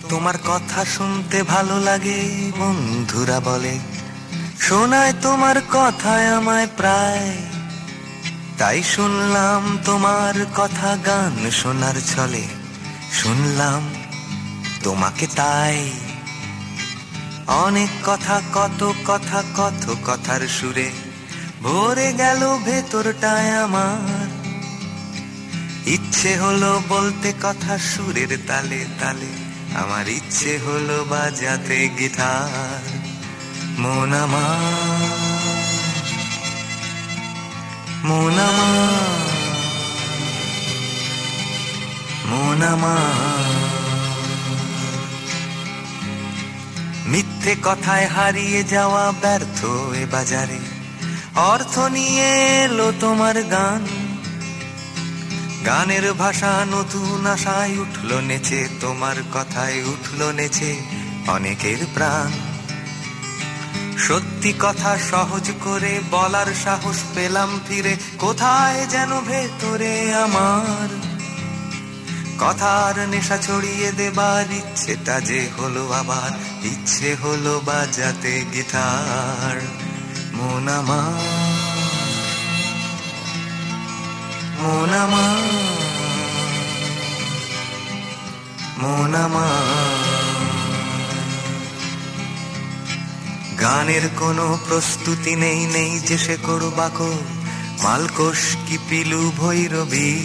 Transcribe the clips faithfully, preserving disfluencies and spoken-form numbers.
তোমার কথা শুনতে ভালো লাগে বন্ধুরা বলে, শোনায় তোমার কথায় আমায় প্রায়। তাই শুনলাম তোমার কথা গান শোনার ছলে, শুনলাম তোমাকে তাই। অনেক কথা কত কথা কত কথার সুরে ভরে গেল ভেতরটায় আমার। ইচ্ছে হলো বলতে কথা সুরের তালে তালে, আমার ইচ্ছে হলো বাজাতে গিটার। মন আমার, মন আমার, মন আমার। মিথ্যে কথায় হারিয়ে যাওয়া ব্যর্থ এ বাজারে, অর্থ নিয়ে এলো তোমার গান। গানের ভাষা নতুন আশায় উঠলো নেচে, তোমার কথায় উঠলো নেচে অনেকের প্রাণ। সত্যি কথা সহজ করে বলার সাহস পেলাম ফিরে, কোথায় যেন ভেতরে আমার। কথার নেশা ছড়িয়ে দেবার ইচ্ছেটা যে হলো আবার, ইচ্ছে হলো বাজাতে গিটার। মন আমার, মন আমার, মন আমার। গানের কোনো প্রস্তুতি নেই, নেই যে সে করবাকো মালকোষ কি পিলু ভৈরবী।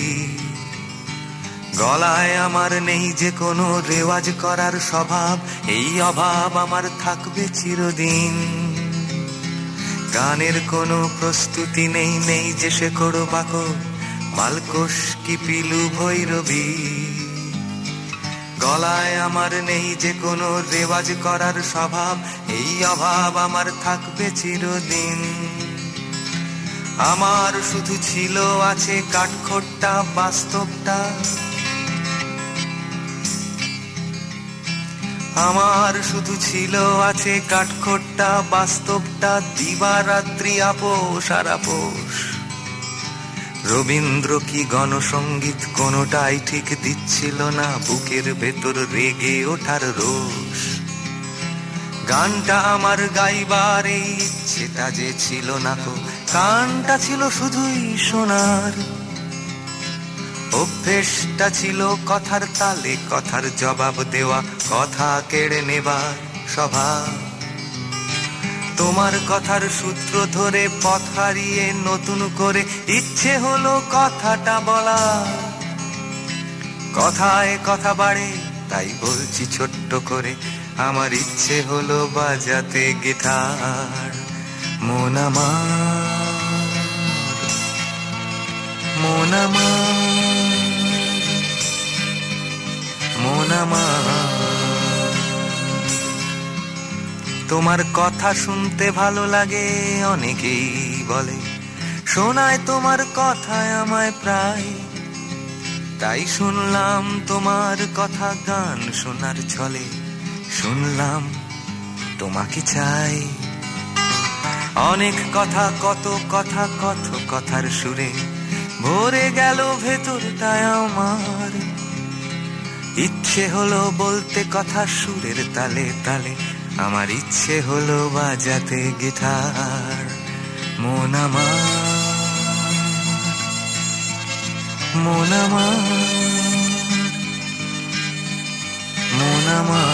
গলায় আমার নেই যে কোনো রেওয়াজ করার স্বভাব, এই অভাব আমার থাকবে চিরদিন। গানের কোনো প্রস্তুতি নেই, নেই যে সে করবাকো মালকোষ কি পিলু ভৈরবী। গলায় আমার নেই যে কোনো রেওয়াজ করার স্বভাব, এই অভাব আমার থাকবে চিরদিন। আমার শুধু ছিল আছে কাঠখোট্টা বাস্তবটা, আমার শুধু ছিল আছে কাঠখোট্টা বাস্তবটা। দিবারাত্রি আপোষ আর আপোষ, রবীন্দ্র কি গণসঙ্গীত কোনোটাই ঠিক দিচ্ছিল না বুকের ভেতর রেগে ওঠার রোষ। গানটা আমার গাইবার এই ইচ্ছেটা যে ছিল না কো, গানটা ছিল শুধুই শোনার। অভ্যেসটা ছিল কথার তালে কথার জবাব দেওয়া, কথা কেড়ে নেবার স্বভাব। তোমার কথার সূত্র ধরে পথ হারিয়ে নতুন করে ইচ্ছে হলো কথাটা বলা। কথায় কথা বাড়ে তাই বলছি ছোট্ট করে, আমার ইচ্ছে হলো বাজাতে গিটার। মন আমার, মন আমার, মন আমার। তোমার কথা শুনতে ভালো লাগে অনেকেই বলে, শোনায় তোমার কথায় আমায় প্রায়। তাই শুনলাম তোমার কথা গান শোনার ছলে, শুনলাম তোমাকে চাই। অনেক কথা কত কথা কত কথার সুরে ভরে গেল ভেতরটায় আমার। ইচ্ছে হলো বলতে কথা সুরের তালে তালে, আমার ইচ্ছে হলো বাজাতে গিটার। মন আমার, মন আমার, মন আমার।